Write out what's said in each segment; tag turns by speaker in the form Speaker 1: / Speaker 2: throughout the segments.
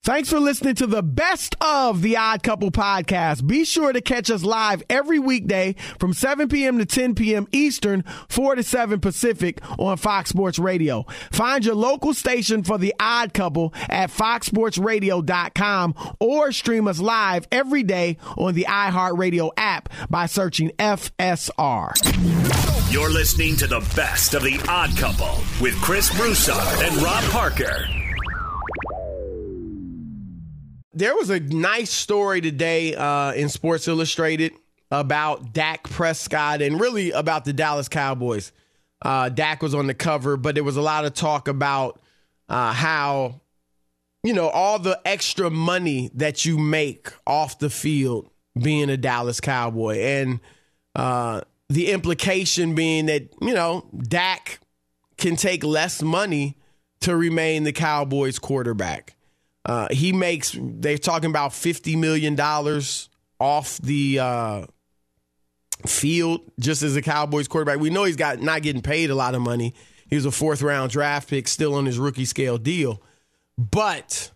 Speaker 1: Thanks for listening to the best of the Odd Couple podcast. Be sure to catch us live every weekday from 7 p.m. to 10 p.m. Eastern, 4 to 7 Pacific on Fox Sports Radio. Find your local station for the Odd Couple at foxsportsradio.com or stream us live every day on the iHeartRadio app by searching FSR.
Speaker 2: You're listening to the best of the Odd Couple with Chris Broussard and Rob Parker.
Speaker 1: There was a nice story today in Sports Illustrated about Dak Prescott and really about the Dallas Cowboys. Dak was on the cover, but there was a lot of talk about how, all the extra money that you make off the field being a Dallas Cowboy. And the implication being that, Dak can take less money to remain the Cowboys quarterback. They're talking about $50 million off the field just as a Cowboys quarterback. We know he's not getting paid a lot of money. He was a 4th-round draft pick, still on his rookie scale deal. But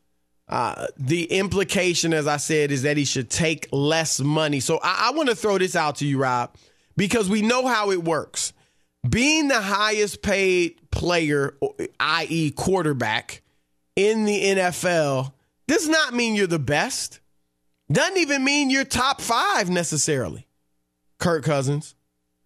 Speaker 1: the implication, as I said, is that he should take less money. So I want to throw this out to you, Rob, because we know how it works. Being the highest paid player, i.e. quarterback, in the NFL does not mean you're the best. Doesn't even mean you're top 5 necessarily, Kirk Cousins.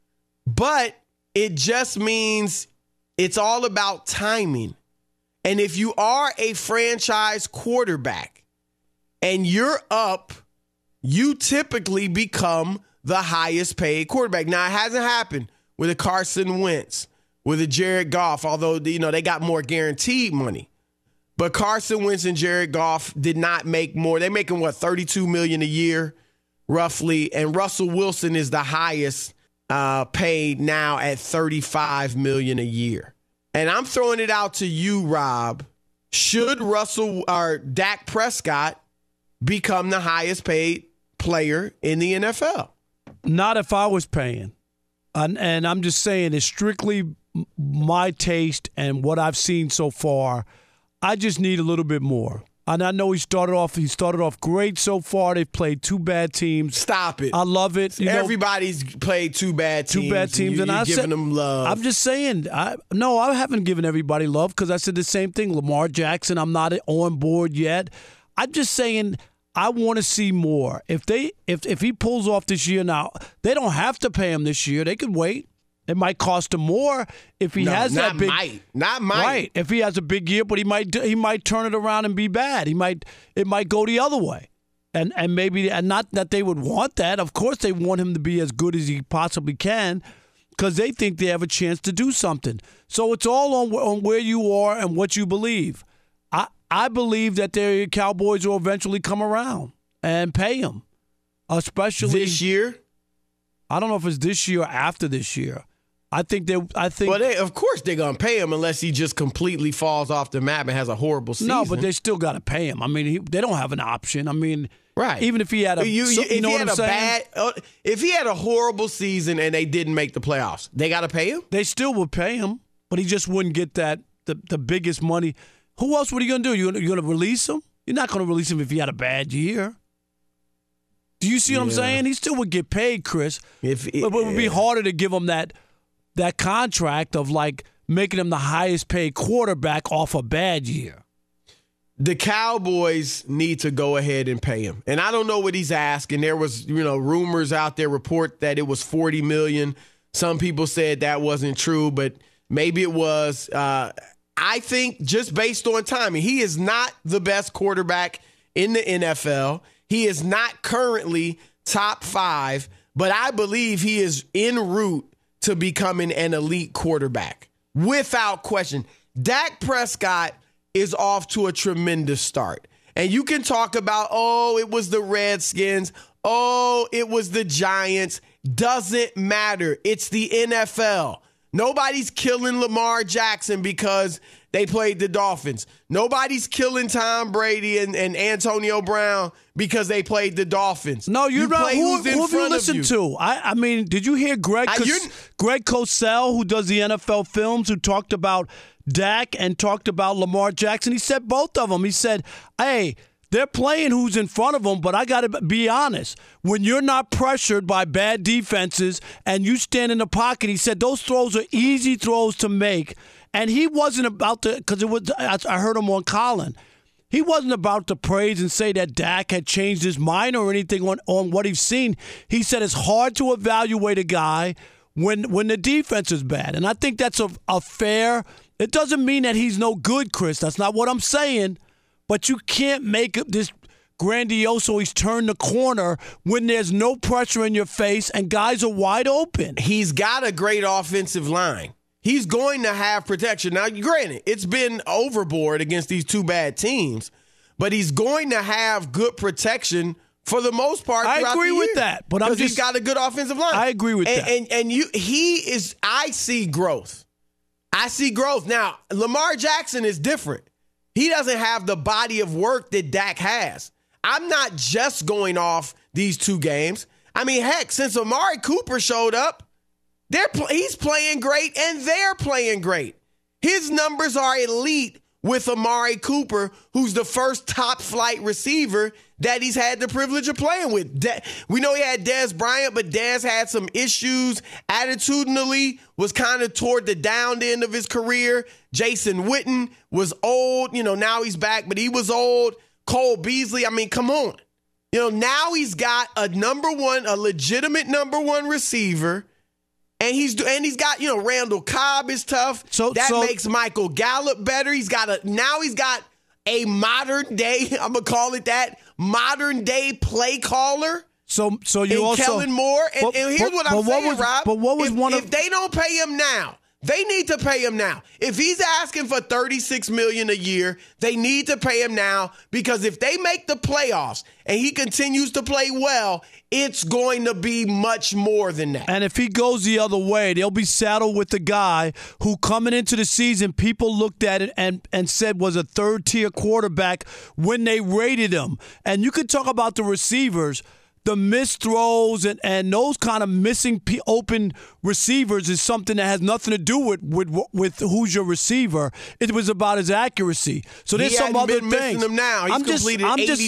Speaker 1: But it just means it's all about timing. And if you are a franchise quarterback and you're up, you typically become the highest paid quarterback. Now, it hasn't happened with a Carson Wentz, with a Jared Goff, although, they got more guaranteed money. But Carson Wentz and Jared Goff did not make more. They're making, $32 million a year, roughly. And Russell Wilson is the highest paid now at $35 million a year. And I'm throwing it out to you, Rob. Should Dak Prescott become the highest paid player in the NFL?
Speaker 3: Not if I was paying. And I'm just saying it's strictly my taste and what I've seen so far. I just need a little bit more. And I know he started off great so far. They've played 2 bad teams.
Speaker 1: Stop it.
Speaker 3: I love it.
Speaker 1: Everybody's played 2 bad teams.
Speaker 3: 2 bad teams.
Speaker 1: And you're giving them love.
Speaker 3: I'm just saying, I haven't given everybody love because I said the same thing. Lamar Jackson, I'm not on board yet. I'm just saying I want to see more. If he pulls off this year now, they don't have to pay him this year. They could wait. It might cost him more if he has that big.
Speaker 1: Not might.
Speaker 3: Right. If he has a big year, but he might turn it around and be bad. It might go the other way, and not that they would want that. Of course, they want him to be as good as he possibly can, because they think they have a chance to do something. So it's all on where you are and what you believe. I believe that the Cowboys will eventually come around and pay him, especially
Speaker 1: this year.
Speaker 3: I don't know if it's this year or after this year. I think. Well,
Speaker 1: of course they're gonna pay him unless he just completely falls off the map and has a horrible season.
Speaker 3: No, but they still got to pay him. I mean, they don't have an option. I mean,
Speaker 1: right?
Speaker 3: Even if he had
Speaker 1: if he had a horrible season and they didn't make the playoffs, they got to pay him.
Speaker 3: They still would pay him, but he just wouldn't get the biggest money. Who else? What are you gonna do? You're gonna release him? You're not gonna release him if he had a bad year. Do you see what I'm saying? He still would get paid, Chris. But it would be harder to give him that contract of like making him the highest paid quarterback off a bad year.
Speaker 1: The Cowboys need to go ahead and pay him. And I don't know what he's asking. There was, rumors out there report that it was $40 million. Some people said that wasn't true, but maybe it was. I think just based on timing, he is not the best quarterback in the NFL. He is not currently top 5, but I believe he is en route to becoming an elite quarterback without question. Dak Prescott is off to a tremendous start. And you can talk about, it was the Redskins. It was the Giants. Doesn't matter. It's the NFL. Nobody's killing Lamar Jackson because they played the Dolphins. Nobody's killing Tom Brady and Antonio Brown because they played the Dolphins.
Speaker 3: No, who have you listened to? I mean, did you hear Greg Cosell, who does the NFL films, who talked about Dak and talked about Lamar Jackson? He said both of them. He said, hey, They're playing who's in front of them, but I got to be honest. When you're not pressured by bad defenses and you stand in the pocket, he said those throws are easy throws to make. And he wasn't about to, because I heard him on Colin. He wasn't about to praise and say that Dak had changed his mind or anything on what he's seen. He said it's hard to evaluate a guy when the defense is bad. And I think that's a fair – it doesn't mean that he's no good, Chris. That's not what I'm saying. But you can't make this grandioso he's turned the corner when there's no pressure in your face and guys are wide open.
Speaker 1: He's got a great offensive line. He's going to have protection. Now, granted, it's been overboard against these two bad teams, but he's going to have good protection for the most part throughout the year.
Speaker 3: I agree with that, but
Speaker 1: he's got a good offensive line.
Speaker 3: I agree with that.
Speaker 1: I see growth. I see growth. Now, Lamar Jackson is different. He doesn't have the body of work that Dak has. I'm not just going off these two games. I mean, heck, since Amari Cooper showed up, he's playing great and they're playing great. His numbers are elite with Amari Cooper, who's the first top-flight receiver that he's had the privilege of playing with. We know he had Dez Bryant, but Dez had some issues. Attitudinally, was kind of toward the down end of his career. Jason Witten was old. Now he's back, but he was old. Cole Beasley, I mean, come on. Now he's got a legitimate number one receiver. And he's got, Randall Cobb is tough. So makes Michael Gallup better. He's got a modern day, I'm gonna call it that, modern day play caller.
Speaker 3: So you also
Speaker 1: Kellen Moore. And here's what I'm saying, Rob.
Speaker 3: But what was
Speaker 1: if they don't pay him now, they need to pay him now. If he's asking for $36 million a year, they need to pay him now, because if they make the playoffs and he continues to play well, it's going to be much more than that.
Speaker 3: And if he goes the other way, they'll be saddled with the guy who, coming into the season, people looked at it and said was a third-tier quarterback when they rated him. And you could talk about the receivers. The missed throws and those kind of missing open receivers is something that has nothing to do with who's your receiver. It was about his accuracy. So there's some other things.
Speaker 1: Missing them now. He's completed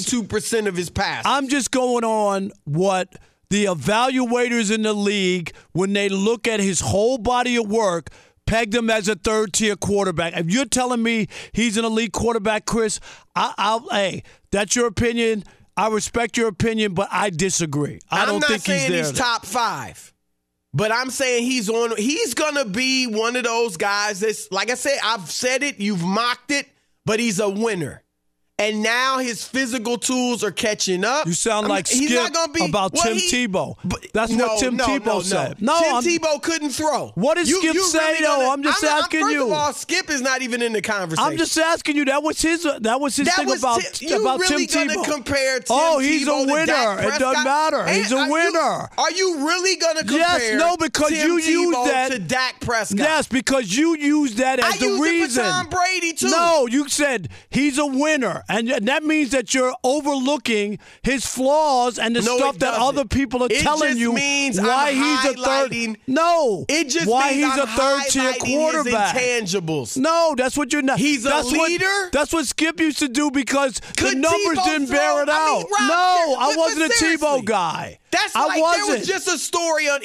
Speaker 1: 82% of his passes.
Speaker 3: I'm just going on what the evaluators in the league, when they look at his whole body of work, pegged him as a third-tier quarterback. If you're telling me he's an elite quarterback, Chris, hey, that's your opinion. I respect your opinion, but I disagree. I don't think he's there.
Speaker 1: I'm not saying he's top 5, but I'm saying he's going to be one of those guys that's, like I said, I've said it, you've mocked it, but he's a winner. And now his physical tools are catching up.
Speaker 3: You sound like Skip about Tim Tebow. That's what Tim Tebow said.
Speaker 1: Tim Tebow couldn't throw.
Speaker 3: What did Skip say, though? I'm just asking you.
Speaker 1: First of all, Skip is not even in the conversation.
Speaker 3: I'm just asking you. That was his thing about Tim Tebow.
Speaker 1: You really going to compare Tim Tebow
Speaker 3: he's a winner. It doesn't matter. He's a winner.
Speaker 1: Are you really going to compare Tim Tebow to Dak Prescott?
Speaker 3: Yes, because you used that as the reason.
Speaker 1: I used it for Tom Brady, too.
Speaker 3: No, you said he's a winner. And that means that you're overlooking his flaws and the stuff that other people are telling you why he's a third. No,
Speaker 1: it just
Speaker 3: why
Speaker 1: means
Speaker 3: he's a third-tier quarterback.
Speaker 1: His intangibles.
Speaker 3: No, that's what you're not.
Speaker 1: He's a leader.
Speaker 3: That's what Skip used to do because the numbers didn't bear it out. I wasn't a Tebow guy.
Speaker 1: That's like there was just a story on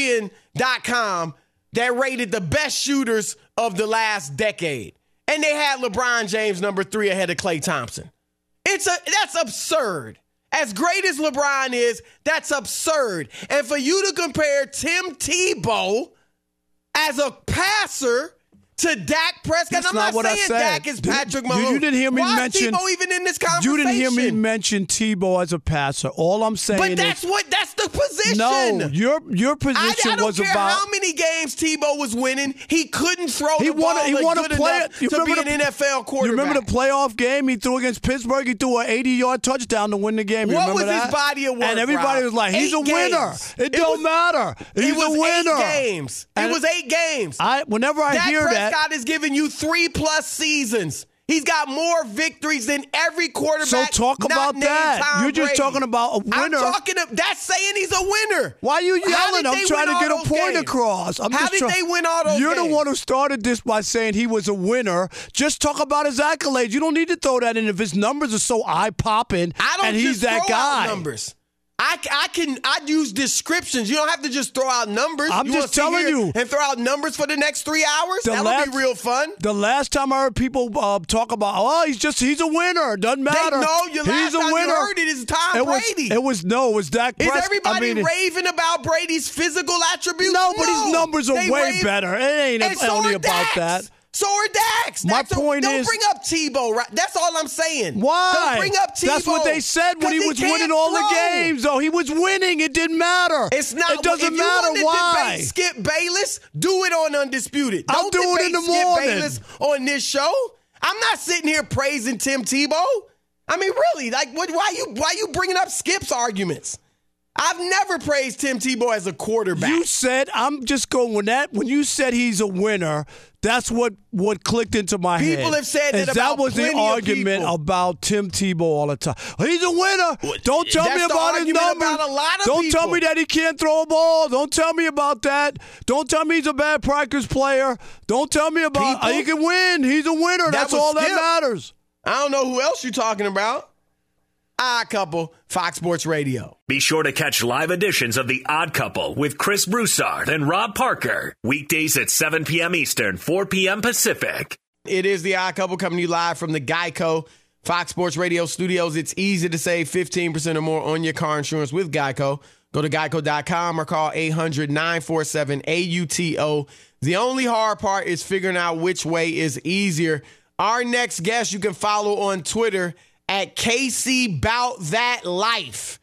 Speaker 1: ESPN.com that rated the best shooters of the last decade. And they had LeBron James number 3 ahead of Klay Thompson. That's absurd. As great as LeBron is, that's absurd. And for you to compare Tim Tebow as a passer to Dak Prescott, I'm not saying Dak is Patrick Mahomes.
Speaker 3: You didn't hear me mention
Speaker 1: Tebow even in this conversation.
Speaker 3: You didn't hear me mention Tebow as a passer. All I'm saying
Speaker 1: that's the position.
Speaker 3: No, your position was about.
Speaker 1: I don't care how many games Tebow was winning. He couldn't throw the ball good enough to be an NFL quarterback.
Speaker 3: You remember the playoff game he threw against Pittsburgh? He threw an 80-yard touchdown to win the game.
Speaker 1: What was his body of work,
Speaker 3: and everybody was like, he's a winner. It don't matter. He's a winner.
Speaker 1: 8 games. It was 8 games.
Speaker 3: Whenever I hear that.
Speaker 1: Dak Prescott has given you 3+ seasons. He's got more victories than every quarterback.
Speaker 3: So talk about that. You're just talking about a winner.
Speaker 1: That's saying he's a winner.
Speaker 3: Why are you yelling? I'm trying to get a point across.
Speaker 1: How did they win all those games?
Speaker 3: You're the one who started this by saying he was a winner. Just talk about his accolades. You don't need to throw that in if his numbers are so eye-popping and he's that guy.
Speaker 1: Numbers. I use descriptions. You don't have to just throw out numbers.
Speaker 3: I'm just telling you.
Speaker 1: And throw out numbers for the next 3 hours? That would be real fun.
Speaker 3: The last time I heard people talk about, he's a winner. Doesn't matter.
Speaker 1: Last time you heard it is Tom Brady.
Speaker 3: It was Dak Prescott.
Speaker 1: Is everybody raving about Brady's physical attributes?
Speaker 3: No, but his numbers are way better. It ain't only about that.
Speaker 1: So are Dax.
Speaker 3: My point is,
Speaker 1: don't bring up Tebow. Right? That's all I'm saying.
Speaker 3: Why?
Speaker 1: Don't bring up Tebow.
Speaker 3: That's what they said when he was winning all the games. Though he was winning, it didn't matter.
Speaker 1: It's not.
Speaker 3: It doesn't matter why.
Speaker 1: Debate Skip Bayless, do it on Undisputed.
Speaker 3: I'll do it in the morning.
Speaker 1: Skip Bayless on this show. I'm not sitting here praising Tim Tebow. I mean, really, like, why you bringing up Skip's arguments? I've never praised Tim Tebow as a quarterback.
Speaker 3: You said, I'm just going with that. When you said he's a winner, that's what clicked into my head.
Speaker 1: People have said that about
Speaker 3: that was the argument about Tim Tebow all the time. He's a winner. Don't tell me about his numbers. Don't tell me that he can't throw a ball. Don't tell me about that. Don't tell me he's a bad practice player. Don't tell me about he can win. He's a winner. That's all that matters.
Speaker 1: I don't know who else you're talking about. Odd Couple, Fox Sports Radio.
Speaker 2: Be sure to catch live editions of The Odd Couple with Chris Broussard and Rob Parker. Weekdays at 7 p.m. Eastern, 4 p.m. Pacific.
Speaker 1: It is The Odd Couple coming to you live from the Geico Fox Sports Radio studios. It's easy to save 15% or more on your car insurance with Geico. Go to geico.com or call 800-947-AUTO. The only hard part is figuring out which way is easier. Our next guest you can follow on Twitter at KC Bout That Life.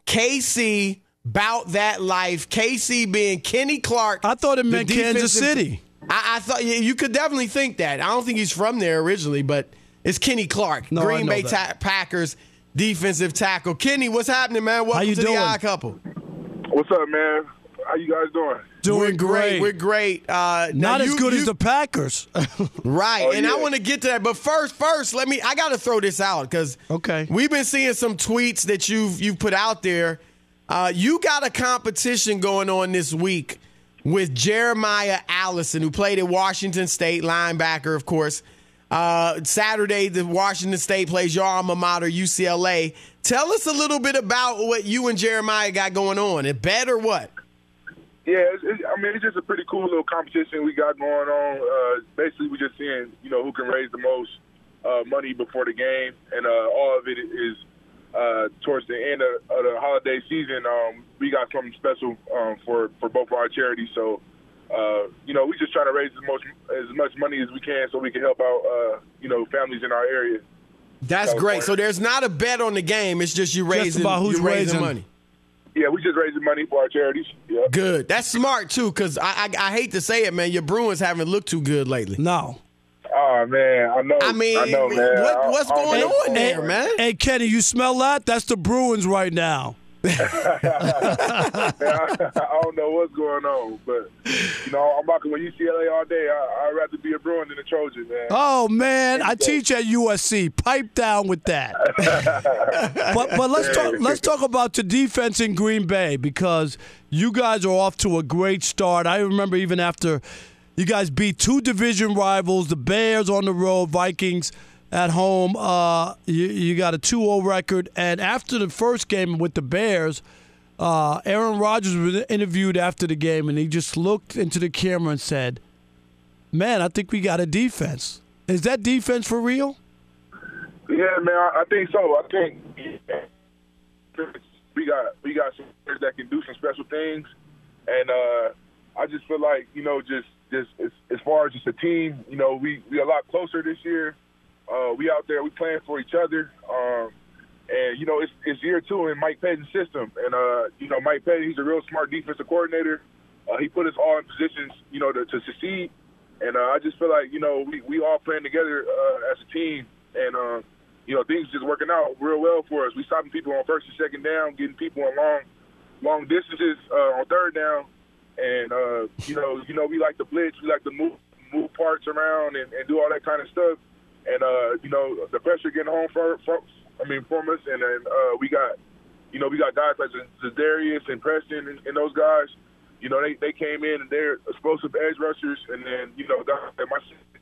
Speaker 1: KC Bout That Life. KC being Kenny Clark.
Speaker 3: I thought it meant Kansas City.
Speaker 1: I thought you could definitely think that. I don't think he's from there originally, but it's Kenny Clark,
Speaker 3: no,
Speaker 1: Green Bay Packers defensive tackle. Kenny, what's happening, man? Welcome to The Odd Couple.
Speaker 4: What's up, man? How you guys doing?
Speaker 3: Doing great.
Speaker 1: We're great.
Speaker 3: Not as good as the Packers.
Speaker 1: Right. And I want to get to that. But first, I got to throw this out because we've been seeing some tweets that you've put out there. You got a competition going on this week with Jeremiah Allison, who played at Washington State, linebacker, of course. Saturday, the Washington State plays your alma mater, UCLA. Tell us a little bit about what you and Jeremiah got going on. It bet or what?
Speaker 4: Yeah, it's just a pretty cool little competition we got going on. Basically, we're just seeing, who can raise the most money before the game, and all of it is towards the end of the holiday season. We got something special for both our charities. So, we just try to raise as much money as we can so we can help out, families in our area.
Speaker 1: That's great. So there's not a bet on the game. It's just you raising money.
Speaker 4: Yeah, we just raising money for our charities. Yeah.
Speaker 1: Good. That's smart, too, because I hate to say it, man. Your Bruins haven't looked too good lately.
Speaker 3: No.
Speaker 4: Oh, man. I know, man.
Speaker 1: What's going on there, man?
Speaker 3: Hey, Kenny, you smell that? That's the Bruins right now.
Speaker 4: I don't know what's going on, but I'm rocking with UCLA all day. I'd rather be a Bruin than a Trojan, man.
Speaker 3: Oh man, I teach at USC. Pipe down with that. but let's talk about the defense in Green Bay, because you guys are off to a great start. I remember even after you guys beat two division rivals, the Bears on the road, Vikings at home, you got a 2-0 record. And after the first game with the Bears, Aaron Rodgers was interviewed after the game, and he just looked into the camera and said, "Man, I think we got a defense." Is that defense for real?
Speaker 4: Yeah, man, I think so. I think we got some players that can do some special things, and I just feel like just as far as just a team, we a lot closer this year. We out there, we playing for each other, and it's year 2 in Mike Pettine's system, and Mike Pettin, he's a real smart defensive coordinator. He put us all in positions, to succeed, and I just feel like we all playing together as a team, and things just working out real well for us. We stopping people on first and second down, getting people on long distances on third down, and we like to blitz, we like to move parts around and do all that kind of stuff. And, the pressure getting home from us. And then we got guys like Zadarius and Preston and those guys. They came in and they're explosive edge rushers. And then, guys like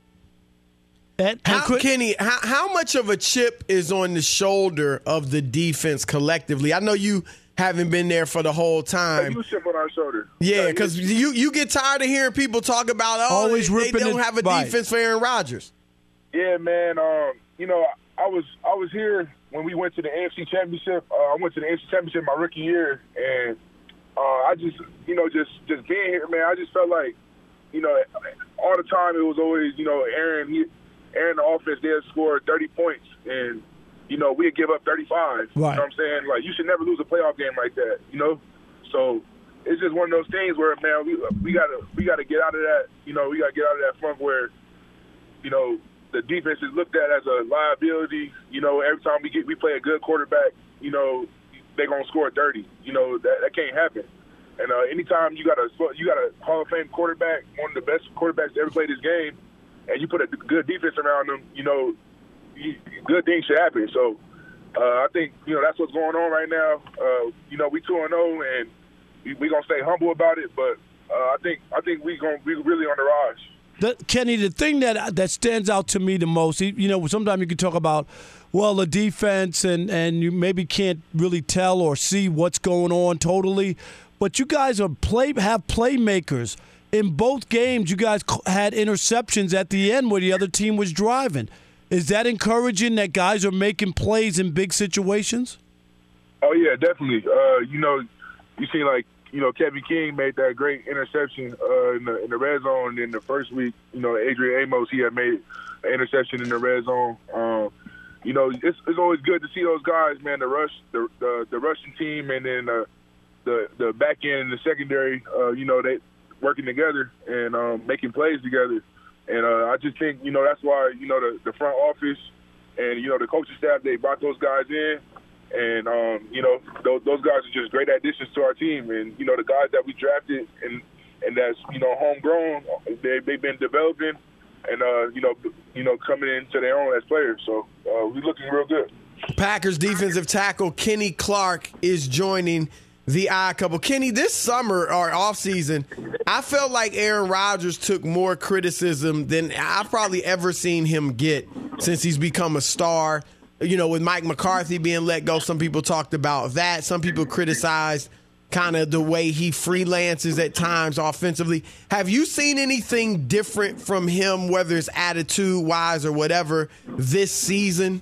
Speaker 4: myself.
Speaker 1: Kenny, how much of a chip is on the shoulder of the defense collectively? I know you haven't been there for the whole time.
Speaker 4: You chip on our shoulder.
Speaker 1: Yeah, because you get tired of hearing people talk about, they don't have a defense for Aaron Rodgers.
Speaker 4: Yeah, man. I was here when we went to the AFC Championship. I went to the AFC Championship my rookie year, and I just being here, man, I just felt like, all the time it was always, Aaron, the offense, they'd score 30 points, and, we'd give up 35.
Speaker 3: Right.
Speaker 4: You know what I'm saying? Like, you should never lose a playoff game like that, So it's just one of those things where, man, we gotta get out of that, we gotta get out of that funk where, the defense is looked at as a liability. Every time we play a good quarterback, they're gonna score 30. That can't happen. And anytime you got a Hall of Fame quarterback, one of the best quarterbacks to ever play this game, and you put a good defense around them, good things should happen. So I think that's what's going on right now. We 2-0, and we're gonna stay humble about it. But I think we really on the rise.
Speaker 3: Kenny, the thing that stands out to me the most, sometimes you can talk about, the defense and you maybe can't really tell or see what's going on totally, but you guys have playmakers. In both games, you guys had interceptions at the end where the other team was driving. Is that encouraging that guys are making plays in big situations?
Speaker 4: Oh, yeah, definitely. You see, like, Kevin King made that great interception in the red zone in the first week. Adrian Amos, he had made an interception in the red zone. It's always good to see those guys, man, the rushing team, and then the back end and the secondary, they working together and making plays together. And I just think, that's why, the front office and, the coaching staff, they brought those guys in. And, those guys are just great additions to our team. And, the guys that we drafted and that's, homegrown, they've been developing and, coming into their own as players. So we're looking real good.
Speaker 1: Packers defensive tackle Kenny Clark is joining the Odd Couple. Kenny, this summer or offseason, I felt like Aaron Rodgers took more criticism than I've probably ever seen him get since he's become a star. With Mike McCarthy being let go, some people talked about that. Some people criticized kind of the way he freelances at times offensively. Have you seen anything different from him, whether it's attitude-wise or whatever, this season?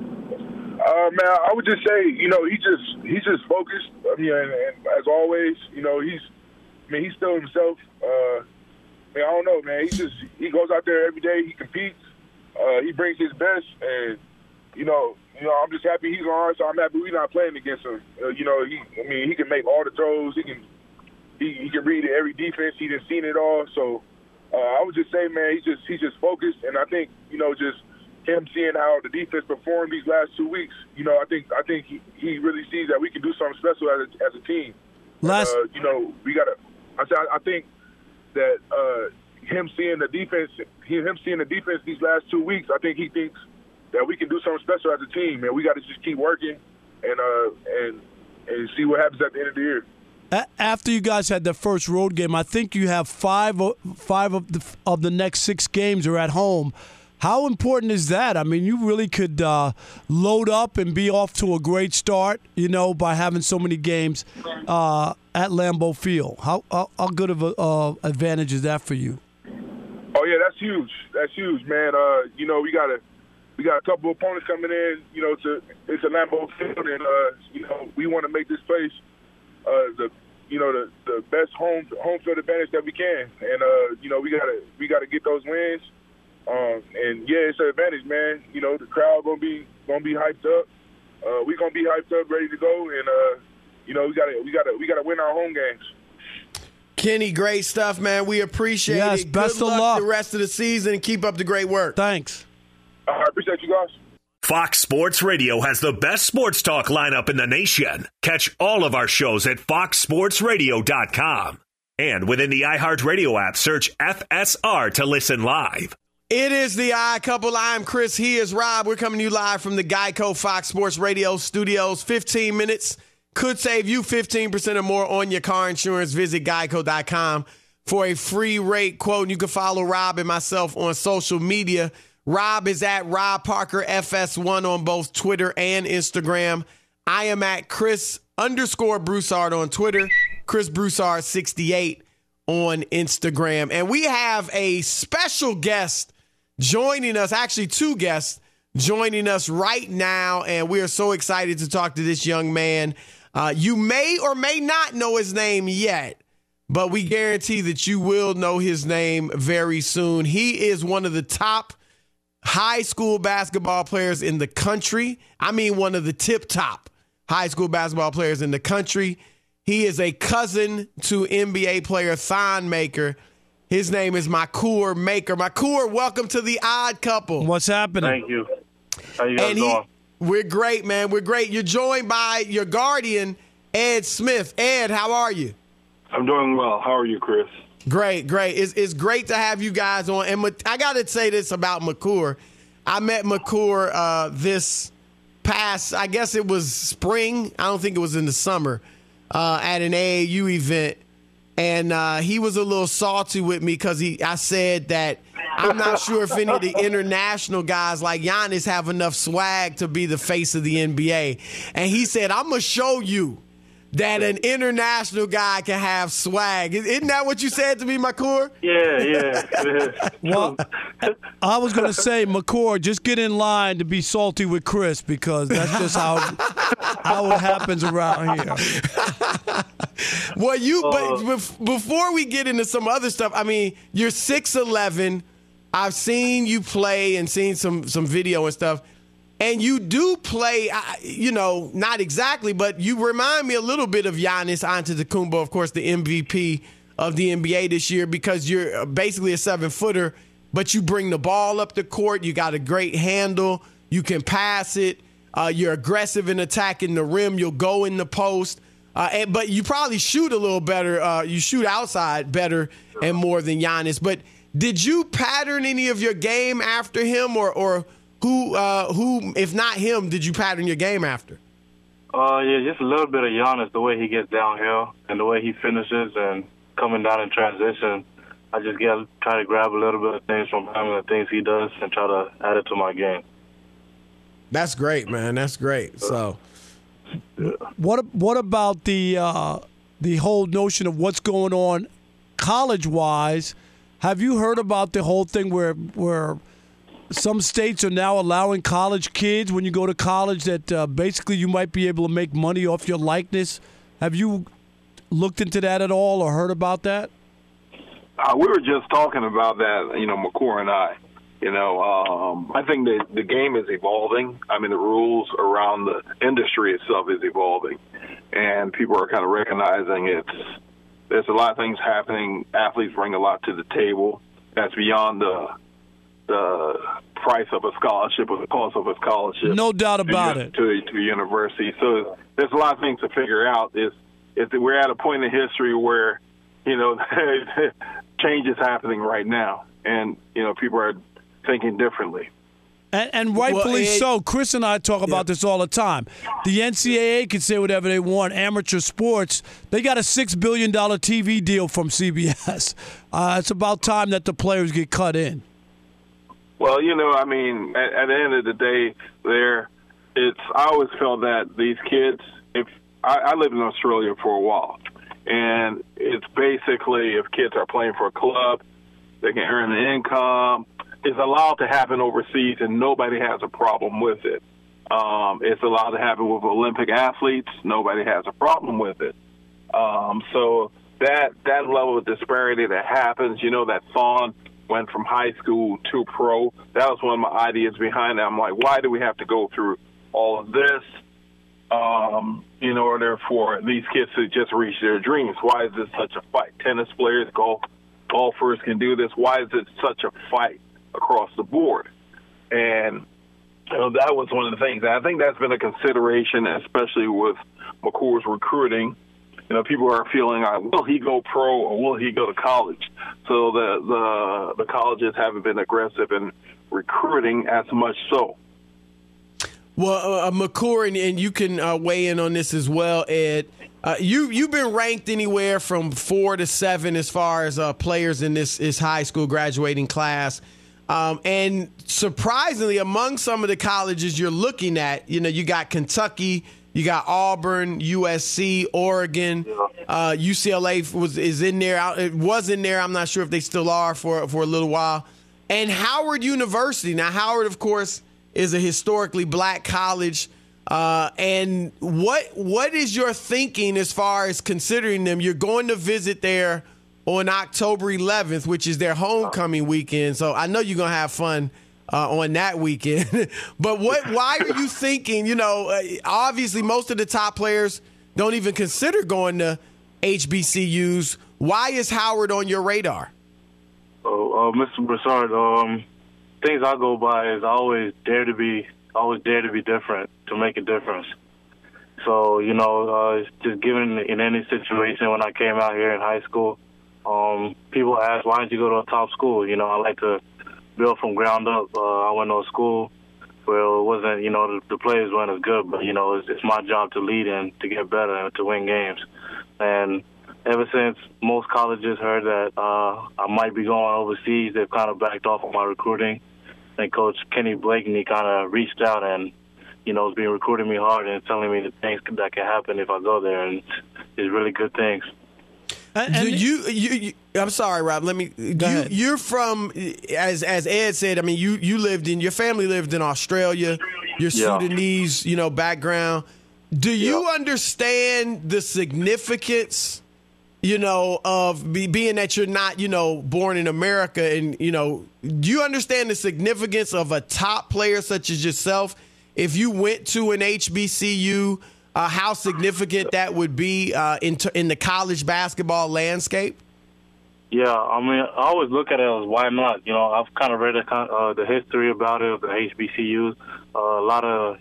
Speaker 4: Man, I would just say, he's just focused. I mean, and as always, he's still himself. I don't know, man. He goes out there every day. He competes. He brings his best, and I'm just happy he's on our side. I'm happy we're not playing against him. He can make all the throws. He can read every defense. He done seen it all. So I would just say, man, he's just focused, and I think just him seeing how the defense performed these last 2 weeks, I think he really sees that we can do something special as a team. I think that him seeing the defense these last 2 weeks, I think he thinks that we can do something special as a team, and we got to just keep working and see what happens at the end of the year.
Speaker 3: After you guys had the first road game, I think you have five of the next 6 games are at home. How important is that? I mean, you really could load up and be off to a great start, by having so many games at Lambeau Field. How good of an advantage is that for you?
Speaker 4: Oh yeah, that's huge. That's huge, man. We got a couple of opponents coming in. It's a Lambeau Field, and we want to make this place the best home field advantage that we can. And we gotta get those wins. And yeah, it's an advantage, man. The crowd gonna be hyped up. We gonna be hyped up, ready to go, and we gotta win our home games.
Speaker 1: Kenny, great stuff, man. We appreciate it.
Speaker 3: Yes, best of luck
Speaker 1: the rest of the season, and keep up the great work.
Speaker 3: Thanks.
Speaker 4: I appreciate you guys.
Speaker 2: Fox Sports Radio has the best sports talk lineup in the nation. Catch all of our shows at foxsportsradio.com. And within the iHeartRadio app, search FSR to listen live.
Speaker 1: It is the Odd Couple. I'm Chris. He is Rob. We're coming to you live from the Geico Fox Sports Radio studios. 15 minutes could save you 15% or more on your car insurance. Visit geico.com for a free rate quote. And you can follow Rob and myself on social media. Rob is at Rob Parker FS1 on both Twitter and Instagram. I am at Chris_Broussard on Twitter, Chris Broussard 68 on Instagram. And we have a special guest joining us, actually two guests joining us right now, and we are so excited to talk to this young man. You may or may not know his name yet, but we guarantee that you will know his name very soon. He is one of the top high school basketball players in the country. I mean, one of the tip-top high school basketball players in the country. He is a cousin to NBA player Thon Maker. His name is Makur Maker. Makur, welcome to the Odd Couple.
Speaker 3: What's happening?
Speaker 5: Thank you. How you guys doing?
Speaker 1: We're great, man. We're great. You're joined by your guardian, Ed Smith. Ed, how are you?
Speaker 5: I'm doing well. How are you, Chris?
Speaker 1: Great, great. It's great to have you guys on. And I got to say this about Makur. I met Makur this past, I guess it was spring. I don't think it was in the summer, at an AAU event. And he was a little salty with me because I said that I'm not sure if any of the international guys like Giannis have enough swag to be the face of the NBA. And he said, I'm going to show you that an international guy can have swag. Isn't that what you said to me, Makur?
Speaker 5: Yeah.
Speaker 3: Well, I was going to say, Makur, just get in line to be salty with Chris because that's just how it happens around here.
Speaker 1: Well, but before we get into some other stuff, I mean, you're 6'11". I've seen you play and seen some video and stuff. And you do play, not exactly, but you remind me a little bit of Giannis Antetokounmpo, of course, the MVP of the NBA this year, because you're basically a 7-footer, but you bring the ball up the court. You got a great handle. You can pass it. You're aggressive in attacking the rim. You'll go in the post. But you probably shoot a little better. You shoot outside better and more than Giannis. But did you pattern any of your game after him, or who, if not him, did you pattern your game after?
Speaker 5: Yeah, just a little bit of Giannis, the way he gets downhill and the way he finishes and coming down in transition. I just try to grab a little bit of things from him and the things he does and try to add it to my game.
Speaker 1: That's great, man. That's great. So,
Speaker 3: what about the whole notion of what's going on college-wise? Have you heard about the whole thing where some states are now allowing college kids, when you go to college, that basically you might be able to make money off your likeness? Have you looked into that at all or heard about that?
Speaker 6: We were just talking about that, Makur and I. I think the game is evolving. I mean, the rules around the industry itself is evolving, and people are kind of recognizing there's a lot of things happening. Athletes bring a lot to the table. That's beyond the price of a scholarship or the cost of a scholarship.
Speaker 3: No doubt about it.
Speaker 6: To a university. So there's a lot of things to figure out. Is we're at a point in history where, change is happening right now, and people are thinking differently.
Speaker 3: And rightfully so. Chris and I talk about this all the time. The NCAA can say whatever they want. Amateur sports, they got a $6 billion TV deal from CBS. It's about time that the players get cut in.
Speaker 6: Well, at the end of the day, I always felt that these kids, I lived in Australia for a while, and it's basically if kids are playing for a club, they can earn the income. It's allowed to happen overseas, and nobody has a problem with it. It's allowed to happen with Olympic athletes. Nobody has a problem with it. So that level of disparity that happens, that Thon went from high school to pro, that was one of my ideas behind it. I'm like, why do we have to go through all of this in order for these kids to just reach their dreams? Why is this such a fight? Tennis players, golfers can do this. Why is it such a fight across the board? And that was one of the things. I think that's been a consideration, especially with Makur's recruiting, people are feeling like, will he go pro or will he go to college? So the colleges haven't been aggressive in recruiting as much so.
Speaker 1: Well, McCour, and you can weigh in on this as well, Ed. You've been ranked anywhere from 4 to 7 as far as players in this high school graduating class. And surprisingly, among some of the colleges you're looking at, you got Kentucky, you got Auburn, USC, Oregon, UCLA is in there. It was in there. I'm not sure if they still are for a little while. And Howard University. Now, Howard, of course, is a historically black college. And what is your thinking as far as considering them? You're going to visit there on October 11th, which is their homecoming weekend. So I know you're going to have fun on that weekend. But why are you thinking, obviously most of the top players don't even consider going to HBCUs. Why is Howard on your radar?
Speaker 5: Mr. Broussard, things I go by is I always dare to be different, to make a difference. So, just given in any situation when I came out here in high school, people ask, why didn't you go to a top school? I like to build from ground up. I went to a school where it wasn't, the players weren't as good, but, it's my job to lead and to get better and to win games. And ever since most colleges heard that I might be going overseas, they've kind of backed off on my recruiting. And Coach Kenny Blakeney kind of reached out and, has been recruiting me hard and telling me the things that can happen if I go there, and it's really good things.
Speaker 1: I'm sorry, Rob. Let me. You're from, as Ed said. I mean, your family lived in Australia. Your Sudanese, background. Do you understand the significance? Of being that you're not, born in America, and, do you understand the significance of a top player such as yourself? If you went to an HBCU, how significant that would be in the college basketball landscape?
Speaker 5: Yeah, I mean, I always look at it as why not? I've kind of read the history about it, of the HBCUs. A lot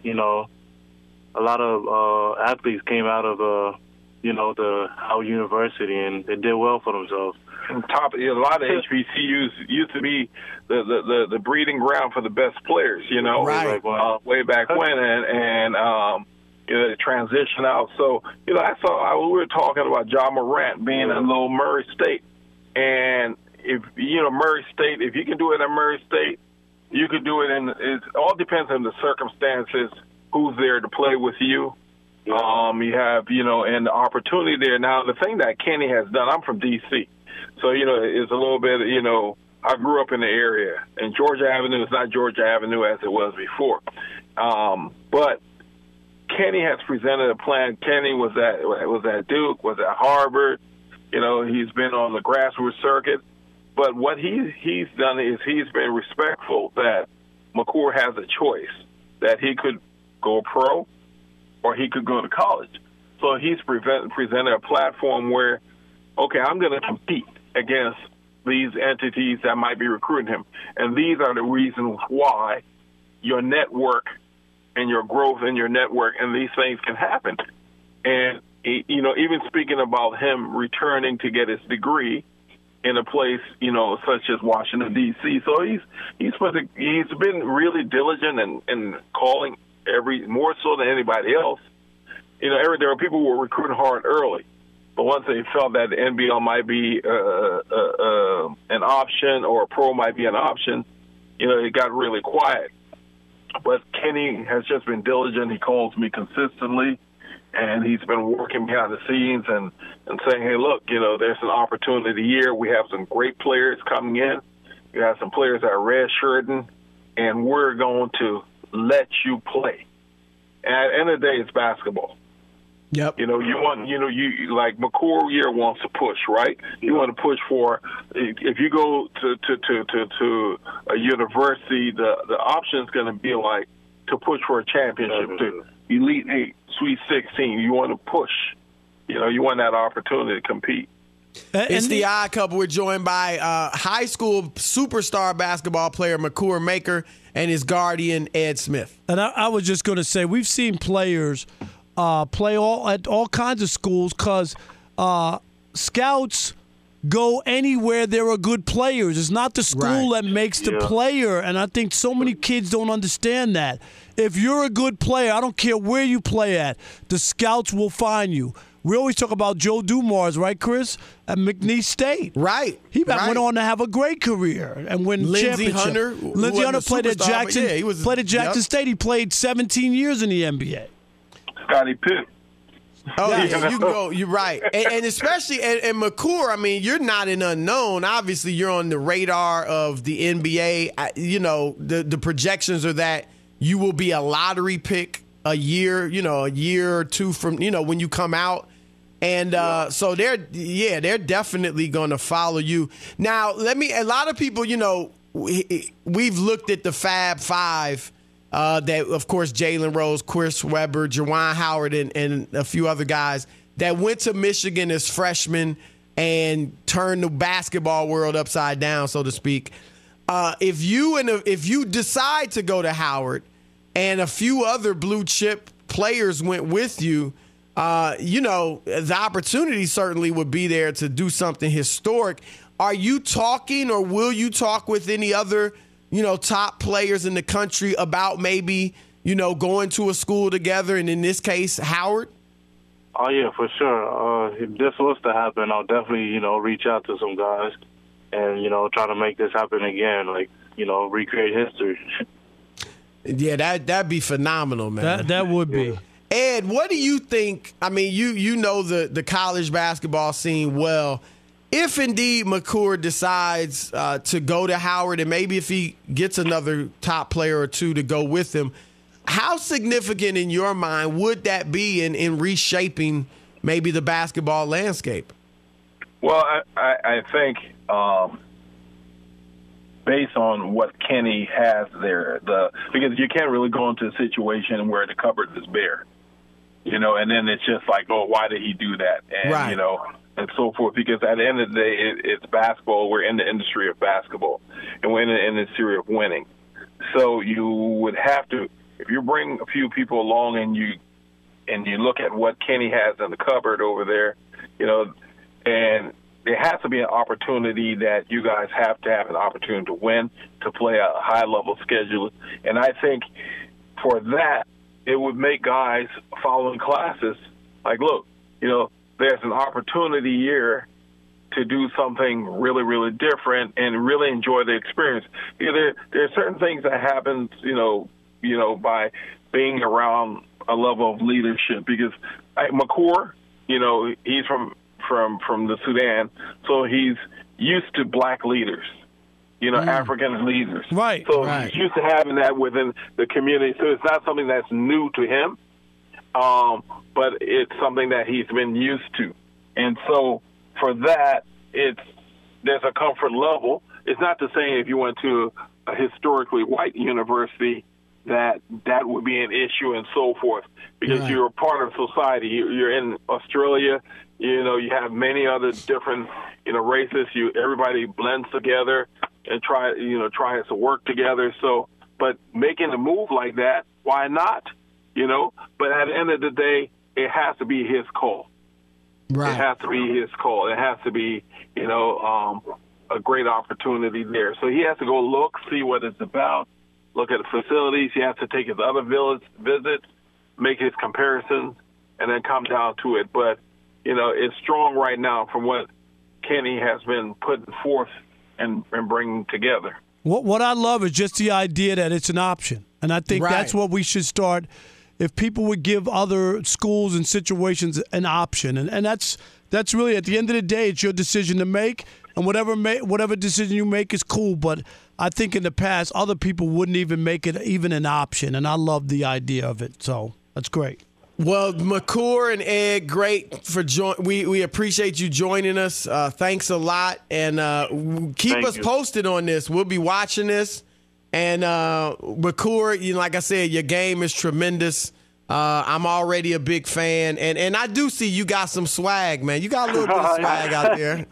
Speaker 5: of athletes came out of the Howard University, and they did well for themselves.
Speaker 6: A lot of HBCUs used to be the breeding ground for the best players,
Speaker 1: right.
Speaker 6: Way back when, and the transition out. So, we were talking about Ja Morant being in Little Murray State, and if Murray State, if you can do it at Murray State, you could do it it all depends on the circumstances, who's there to play with you. You have, and the opportunity there. Now, the thing that Kenny has done, I'm from D.C., so, it's a little bit, I grew up in the area, and Georgia Avenue is not Georgia Avenue as it was before. But Kenny has presented a plan. Kenny was at Duke, was at Harvard. He's been on the grassroots circuit. But what he's done is he's been respectful that McCour has a choice, that he could go pro or he could go to college. So he's presented a platform where, okay, I'm going to compete against these entities that might be recruiting him. And these are the reasons why your network and your growth in your network and these things can happen. And, even speaking about him returning to get his degree in a place, such as Washington, D.C. So he's been really diligent in calling more so than anybody else. There are people who were recruiting hard early, but once they felt that the NBL might be an option or a pro might be an option, it got really quiet. But Kenny has just been diligent. He calls me consistently, and he's been working behind the scenes and saying, hey, look, there's an opportunity here. We have some great players coming in. We have some players that are redshirting, and we're going to let you play. And at the end of the day, it's basketball.
Speaker 1: Yep.
Speaker 6: You want, you like McCour year wants to push, right? You want to push for, if you go to a university, the option is going to be like to push for a championship, to Elite 8, Sweet 16. You want to push. You want that opportunity to compete.
Speaker 1: It's the Odd Couple. We're joined by high school superstar basketball player McCour Maker and his guardian, Ed Smith.
Speaker 3: And I was just going to say, we've seen players play at all kinds of schools because scouts go anywhere there are good players. It's not the school that makes the player, and I think so many kids don't understand that. If you're a good player, I don't care where you play at, the scouts will find you. We always talk about Joe Dumars, right, Chris, at McNeese State.
Speaker 1: Right.
Speaker 3: He went on to have a great career and win
Speaker 1: Lindsey
Speaker 3: championship.
Speaker 1: Hunter.
Speaker 3: Lindsey Hunter played at Jackson.
Speaker 1: He was,
Speaker 3: played at Jackson State. He played 17 years in the NBA.
Speaker 6: Scottie Pippen.
Speaker 1: Oh, yeah, you can go. You're right. And especially, and McCour, I mean, you're not an unknown. Obviously, you're on the radar of the NBA. You know, the projections are that you will be a lottery pick a year or two from, when you come out. And so they're definitely going to follow you. Now, a lot of people, we've looked at the Fab Five. That, of course, Jalen Rose, Chris Webber, Juwan Howard, and a few other guys that went to Michigan as freshmen and turned the basketball world upside down, so to speak. If you decide to go to Howard and a few other blue chip players went with you, the opportunity certainly would be there to do something historic. Are you talking, or will you talk with any other top players in the country about maybe, going to a school together, and in this case, Howard?
Speaker 5: Oh, yeah, for sure. If this was to happen, I'll definitely, reach out to some guys and, try to make this happen again, recreate history.
Speaker 1: Yeah, that'd be phenomenal, man.
Speaker 3: That would be.
Speaker 1: Ed, what do you think? I mean, you know the college basketball scene well. If indeed McCour decides to go to Howard, and maybe if he gets another top player or two to go with him, how significant in your mind would that be in reshaping maybe the basketball landscape?
Speaker 6: Well, I think based on what Kenny has there, because you can't really go into a situation where the cupboard is bare, and then it's just like, oh, why did he do that? And,
Speaker 1: right.
Speaker 6: And so forth, because at the end of the day, it's basketball. We're in the industry of basketball, and we're in the industry of winning. So you would have to, if you bring a few people along and you look at what Kenny has in the cupboard over there, and there has to be an opportunity that you guys have to have an opportunity to win, to play a high-level schedule. And I think for that, it would make guys following classes like, look, there's an opportunity here to do something really, really different and really enjoy the experience. There are certain things that happen, by being around a level of leadership. Because McCour, he's from the Sudan, so he's used to black leaders, African leaders.
Speaker 3: Right.
Speaker 6: So he's used to having that within the community. So it's not something that's new to him. But it's something that he's been used to. And so for that, there's a comfort level. It's not to say if you went to a historically white university that would be an issue and so forth, because you're a part of society. You're in Australia, you have many other different, races. Everybody blends together and tries to work together. So, but making a move like that, why not? But at the end of the day, it has to be his call. Right. It has to be his call. It has to be, a great opportunity there. So he has to go look, see what it's about, look at the facilities. He has to take his other visits, make his comparisons, and then come down to it. But, it's strong right now from what Kenny has been putting forth and bringing together.
Speaker 3: What I love is just the idea that it's an option. And I think that's what we should start. If people would give other schools and situations an option, and that's really, at the end of the day, it's your decision to make, and whatever decision you make is cool. But I think in the past, other people wouldn't even make it even an option, and I love the idea of it. So that's great.
Speaker 1: Well, McCour and Ed, great for we appreciate you joining us. Thanks a lot, and keep us posted on this. We'll be watching this. And McCour, like I said, your game is tremendous. I'm already a big fan, and I do see you got some swag, man. You got a little bit of swag out there.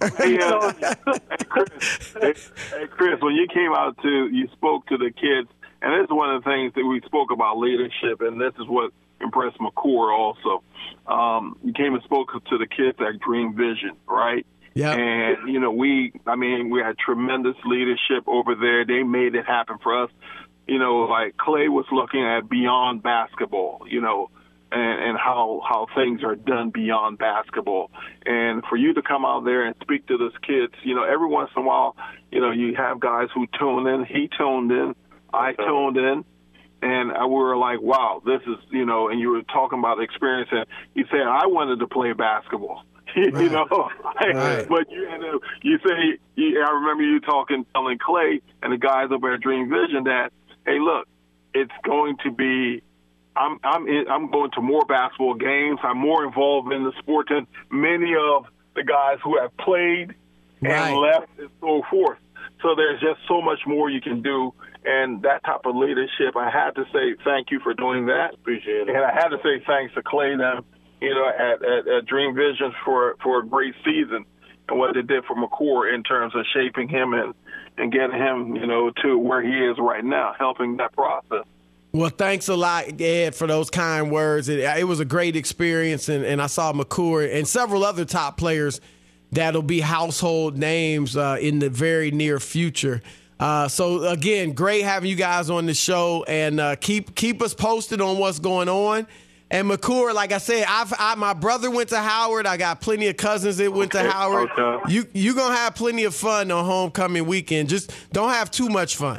Speaker 6: Hey, Chris, when you came out you spoke to the kids, and this is one of the things that we spoke about leadership, and this is what impressed McCour also. you came and spoke to the kids at Dream Vision, right?
Speaker 1: Yeah.
Speaker 6: And, you know, we had tremendous leadership over there. They made it happen for us. You know, like Clay was looking at beyond basketball, you know, and how things are done beyond basketball. And for you to come out there and speak to those kids, you know, every once in a while, you know, you have guys who tune in. He tuned in. I tuned in. And we were like, wow, this is, you know, and you were talking about the experience. And you said, I wanted to play basketball. You know,
Speaker 1: Right.
Speaker 6: But you say, I remember you telling Clay and the guys over at Dream Vision that, hey, look, it's going to be, I'm going to more basketball games. I'm more involved in the sport than many of the guys who have played and left and so forth. So there's just so much more you can do. And that type of leadership, I had to say thank you for doing that.
Speaker 5: Appreciate it.
Speaker 6: And I had to say thanks to Clay and them, you know, at Dream Vision for a great season and what they did for McCourt in terms of shaping him and getting him, you know, to where he is right now, helping that process.
Speaker 1: Well, thanks a lot, Ed, for those kind words. It was a great experience, and I saw McCourt and several other top players that'll be household names in the very near future. So, again, great having you guys on the show, and keep us posted on what's going on. And McCourt, like I said, my brother went to Howard. I got plenty of cousins that went to Howard.
Speaker 6: Okay.
Speaker 1: You're going to have plenty of fun on homecoming weekend. Just don't have too much fun.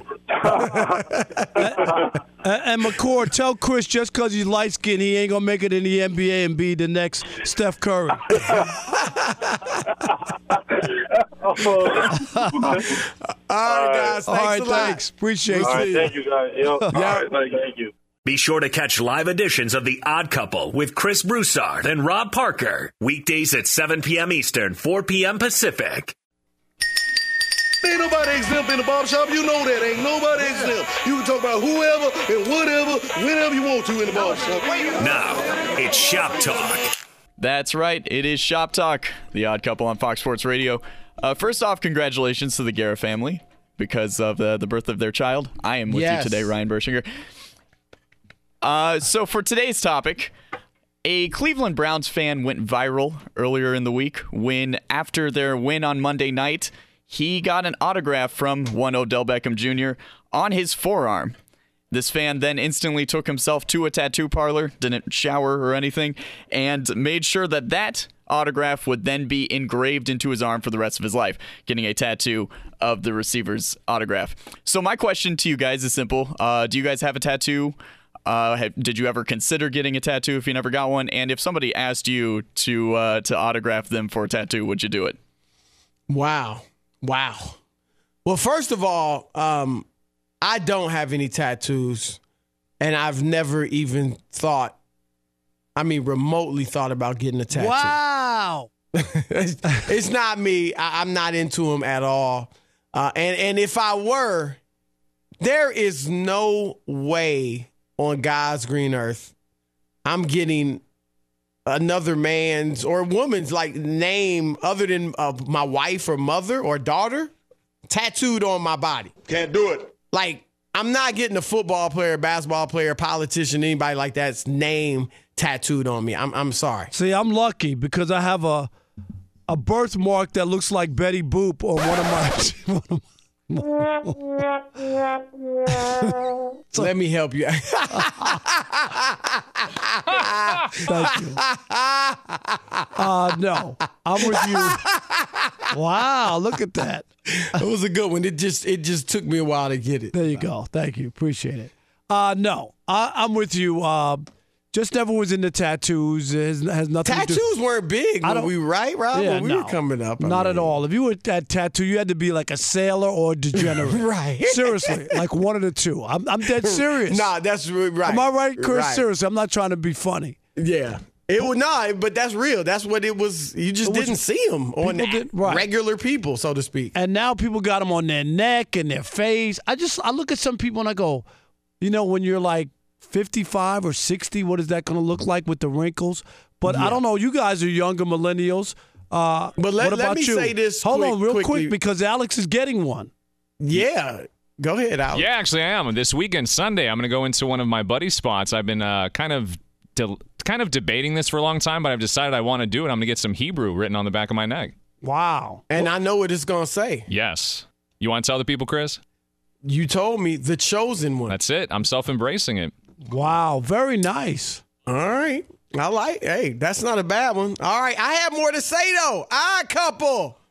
Speaker 3: And McCourt, tell Chris just because he's light-skinned, he ain't going to make it in the NBA and be the next Steph Curry.
Speaker 1: All right, guys. Thanks
Speaker 3: All right,
Speaker 1: a lot.
Speaker 3: thanks. Appreciate you.
Speaker 5: All right, thank you, guys. Yo, all right, thank you.
Speaker 2: Be sure to catch live editions of The Odd Couple with Chris Broussard and Rob Parker. Weekdays at 7 p.m. Eastern, 4 p.m. Pacific.
Speaker 7: Ain't nobody exempt in the barbershop. You know that. Ain't nobody exempt. You can talk about whoever and whatever, whenever you want to in the barbershop.
Speaker 2: Now, it's Shop Talk.
Speaker 8: That's right. It is Shop Talk, The Odd Couple on Fox Sports Radio. First off, congratulations to the Guerra family because of the birth of their child. I am with you today, Ryan Bershinger. So for today's topic, a Cleveland Browns fan went viral earlier in the week when, after their win on Monday night, he got an autograph from one Odell Beckham Jr. on his forearm. This fan then instantly took himself to a tattoo parlor, didn't shower or anything, and made sure that autograph would then be engraved into his arm for the rest of his life, getting a tattoo of the receiver's autograph. So my question to you guys is simple. Do you guys have a tattoo? Did you ever consider getting a tattoo if you never got one? And if somebody asked you to autograph them for a tattoo, would you do it?
Speaker 1: Wow. Well, first of all, I don't have any tattoos, and I've never even remotely thought about getting a tattoo.
Speaker 3: Wow.
Speaker 1: It's not me. I'm not into them at all. And if I were, there is no way on God's green earth I'm getting another man's or woman's name other than my wife or mother or daughter tattooed on my body.
Speaker 7: Can't do it.
Speaker 1: I'm not getting a football player, basketball player, politician, anybody like that's name tattooed on me. I'm sorry.
Speaker 3: See, I'm lucky because I have a birthmark that looks like Betty Boop on one of my
Speaker 1: Let me help you.
Speaker 3: Thank you. No, I'm with you. Wow, look at that.
Speaker 1: It was a good one. It just took me a while to get it.
Speaker 3: There you go. Thank you. Appreciate it. No, I'm with you. Just never was into tattoos. It has nothing to do.
Speaker 1: Tattoos weren't big when we, right, Rob?
Speaker 3: Yeah,
Speaker 1: when we were coming up.
Speaker 3: Not at all. If you were that tattoo, you had to be like a sailor or a degenerate.
Speaker 1: Right.
Speaker 3: Seriously, like one of the two. I'm dead serious.
Speaker 1: Nah, that's right.
Speaker 3: Am I right, Chris?
Speaker 1: Right.
Speaker 3: Seriously, I'm not trying to be funny.
Speaker 1: Yeah. But that's real. That's what it was. You just didn't see them on regular people, so to speak.
Speaker 3: And now people got them on their neck and their face. I look at some people and I go, when you're like 55 or 60, what is that going to look like with the wrinkles? But I don't know. You guys are younger millennials.
Speaker 1: But let me say this.
Speaker 3: Hold on real
Speaker 1: quickly.
Speaker 3: quick because Alex is getting one.
Speaker 1: Yeah. Go ahead, Alex.
Speaker 9: Yeah, actually I am. This weekend, Sunday, I'm going to go into one of my buddy spots. I've been kind of kind of debating this for a long time, but I've decided I want to do it. I'm going to get some Hebrew written on the back of my neck.
Speaker 3: Wow.
Speaker 1: And I know what it's going to say.
Speaker 9: Yes. You want to tell the people, Chris?
Speaker 1: You told me the chosen one.
Speaker 9: That's it. I'm self-embracing it.
Speaker 3: Wow. Very nice.
Speaker 1: All right. Hey, that's not a bad one. All right. I have more to say, though. Odd Couple.